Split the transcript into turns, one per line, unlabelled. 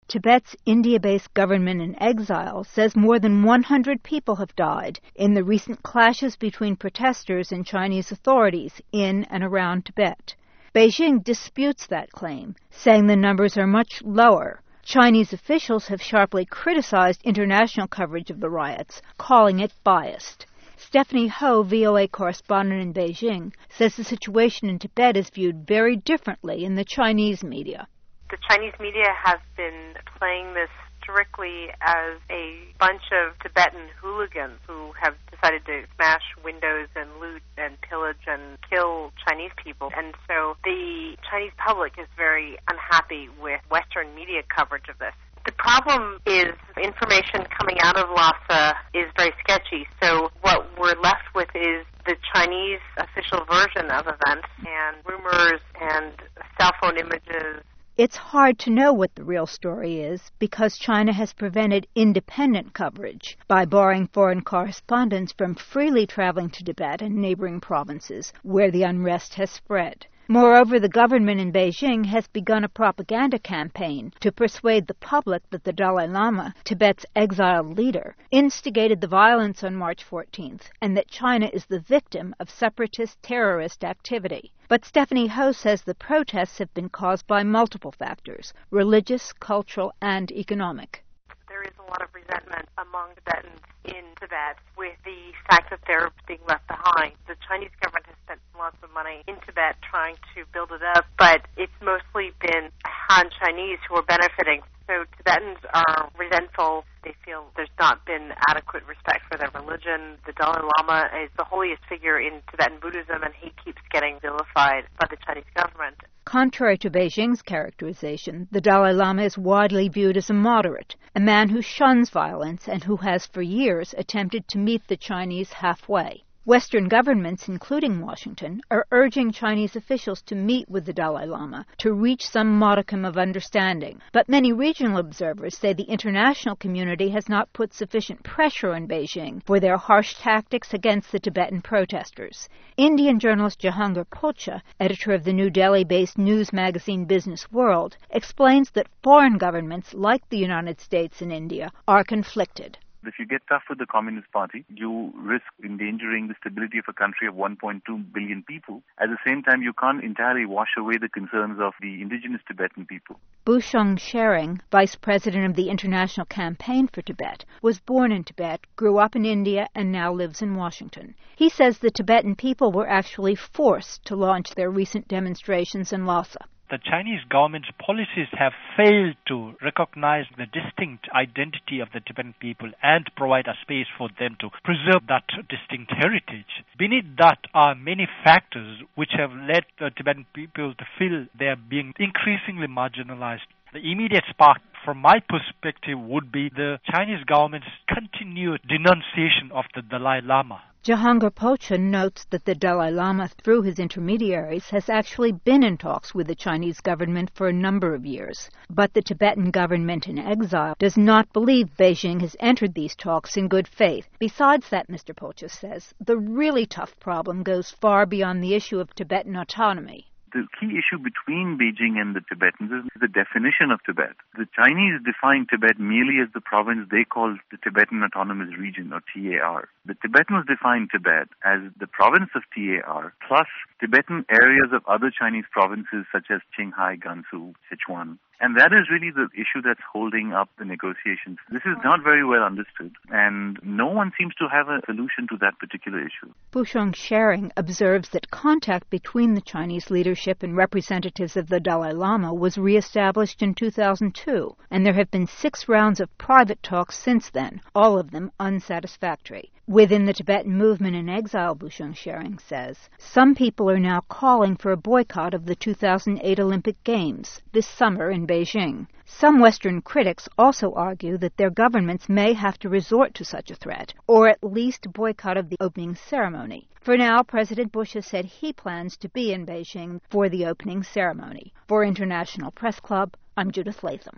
Tibet's India-based government in exile says more than 100 people have died in the recent clashes between protesters and Chinese authorities in and around Tibet. Beijing disputes that claim, saying the numbers are much lower. Chinese officials have sharply criticized international coverage of the riots, calling it biased. Stephanie Ho, VOA correspondent in Beijing, says the situation in Tibet is viewed very differently in the Chinese media.
The Chinese media have been playing this strictly as a bunch of Tibetan hooligans who have decided to smash windows and loot and pillage and kill Chinese people. And so the Chinese public is very unhappy with Western media coverage of this. The problem is information coming out of Lhasa is very sketchy. So what we're left with is the Chinese official version of events and rumors and cell phone images.
It's hard to know what the real story is because China has prevented independent coverage by barring foreign correspondents from freely traveling to Tibet and neighboring provinces where the unrest has spread. Moreover, the government in Beijing has begun a propaganda campaign to persuade the public that the Dalai Lama, Tibet's exiled leader, instigated the violence on March 14th and that China is the victim of separatist terrorist activity. But Stephanie Ho says the protests have been caused by multiple factors: religious, cultural, and economic.
There is a lot of resentment among Tibetans in Tibet with the fact that they're being left behind. The Chinese government has spent lots of money in Tibet trying to build it up, but it's mostly been Han Chinese who are benefiting. So Tibetans are resentful. They feel there's not been adequate respect for their religion. The Dalai Lama is the holiest figure in Tibetan Buddhism, and he keeps getting vilified by the Chinese government.
Contrary to Beijing's characterization, the Dalai Lama is widely viewed as a moderate, a man who shuns violence and who has for years attempted to meet the Chinese halfway. Western governments, including Washington, are urging Chinese officials to meet with the Dalai Lama to reach some modicum of understanding. But many regional observers say the international community has not put sufficient pressure on Beijing for their harsh tactics against the Tibetan protesters. Indian journalist Jahangir Pocha, editor of the New Delhi-based news magazine Business World, explains that foreign governments like the United States and India are conflicted.
If you get tough with the Communist Party, you risk endangering the stability of a country of 1.2 billion people. At the same time, you can't entirely wash away the concerns of the indigenous Tibetan people.
Bushong Shering, vice president of the International Campaign for Tibet, was born in Tibet, grew up in India, and now lives in Washington. He says the Tibetan people were actually forced to launch their recent demonstrations in Lhasa.
The Chinese government's policies have failed to recognize the distinct identity of the Tibetan people and provide a space for them to preserve that distinct heritage. Beneath that are many factors which have led the Tibetan people to feel they are being increasingly marginalized. The immediate spark, from my perspective, would be the Chinese government's continued denunciation of the Dalai Lama.
Jahangir Pocha notes that the Dalai Lama, through his intermediaries, has actually been in talks with the Chinese government for a number of years. But the Tibetan government in exile does not believe Beijing has entered these talks in good faith. Besides that, Mr. Pocha says, the really tough problem goes far beyond the issue of Tibetan autonomy.
The key issue between Beijing and the Tibetans is the definition of Tibet. The Chinese define Tibet merely as the province they call the Tibetan Autonomous Region, or TAR. The Tibetans define Tibet as the province of TAR plus Tibetan areas of other Chinese provinces such as Qinghai, Gansu, Sichuan. And that is really the issue that's holding up the negotiations. This is not very well understood, and no one seems to have a solution to that particular issue.
Bushong Shering observes that contact between the Chinese leadership and representatives of the Dalai Lama was reestablished in 2002, and there have been 6 rounds of private talks since then, all of them unsatisfactory. Within the Tibetan movement in exile, Bushong Shering says, some people are now calling for a boycott of the 2008 Olympic Games this summer in Beijing. Some Western critics also argue that their governments may have to resort to such a threat, or at least a boycott of the opening ceremony. For now, President Bush has said he plans to be in Beijing for the opening ceremony. For International Press Club, I'm Judith Latham.